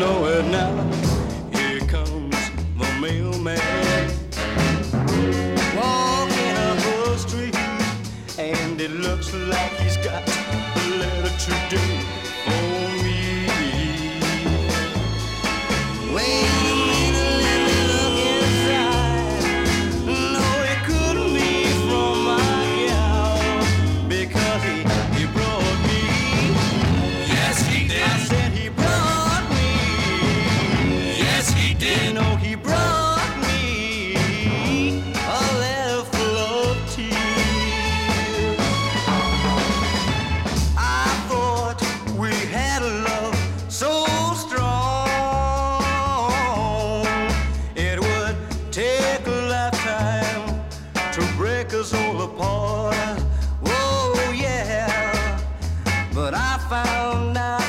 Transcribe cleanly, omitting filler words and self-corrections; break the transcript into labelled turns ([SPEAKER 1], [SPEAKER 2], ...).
[SPEAKER 1] know it now. Here comes the mailman, walking up the street, and it looks like he's got a letter today for me. Wait a minute, let me look inside. No, it couldn't be from my gal, because he brought me.
[SPEAKER 2] Yes, he did.
[SPEAKER 1] I said he brought me.
[SPEAKER 2] Yes, he did.
[SPEAKER 1] You know he brought me a letter full of tears. I thought we had a love so strong, it would take a lifetime to break us all apart. Oh yeah, but I found out